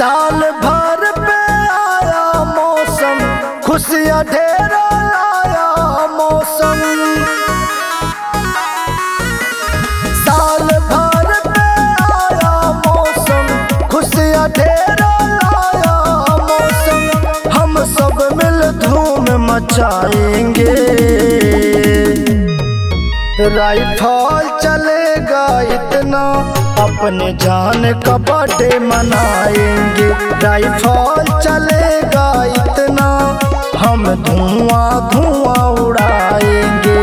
साल भर पे आया मौसम, खुशियाँ ढेर लाया मौसम। साल भर पे आया मौसम, खुशियाँ ढेर लाया मौसम। हम सब मिल धूम मचाएंगे, राइफल चलेगा इतना, अपने जान का बर्थडे मनाएंगे। राइफल चलेगा इतना, हम धुआं धुआं उड़ाएंगे।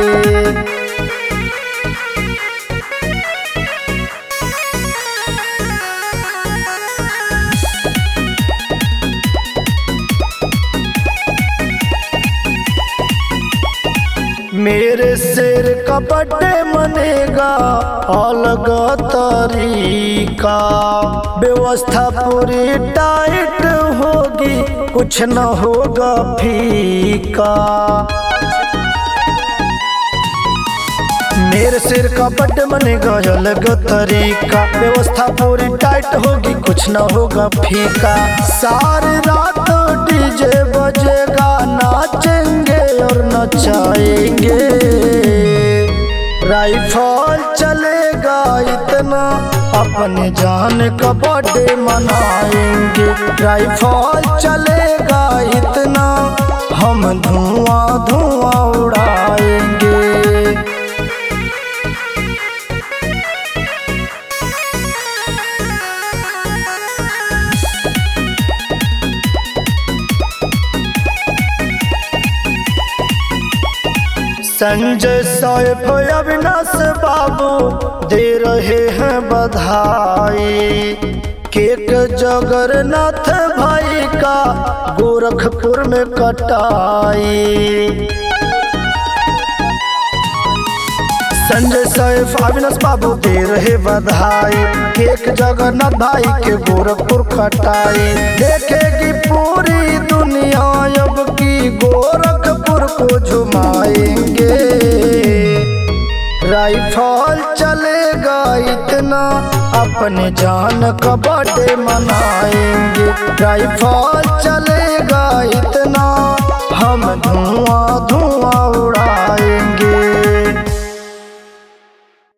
मेरे शेर का बर्थडे मनेगा अलग तरीका, व्यवस्था पूरी टाइट होगी, कुछ न होगा फीका। मेरे शेर का बर्थडे मनेगा अलग तरीका, व्यवस्था पूरी टाइट होगी, कुछ न होगा फीका। सारी रात डीजे बजेगा, नाचेंगे और नचाएंगे। राइफल चलेगा इतना, अपने जान का बर्थडे मनाएंगे। राइफल चलेगा इतना, हम धुआं धुआं उड़ाएंगे। संजय सैफ अविनाश बाबू दे रहे हैं बधाई, केक जगन्नाथ भाई का गोरखपुर में कटाई। संजय सैफ अविनाश बाबू दे रहे बधाई, केक जगन्नाथ भाई के गोरखपुर कटाई। देखेगी पूरी दुनिया अब की गोरखपुर को झुमाएंगे। राइफल चलेगा इतना, अपने जान का बर्थडे मनाएंगे। राइफल चलेगा इतना, हम धुआं धुआं उड़ाएंगे।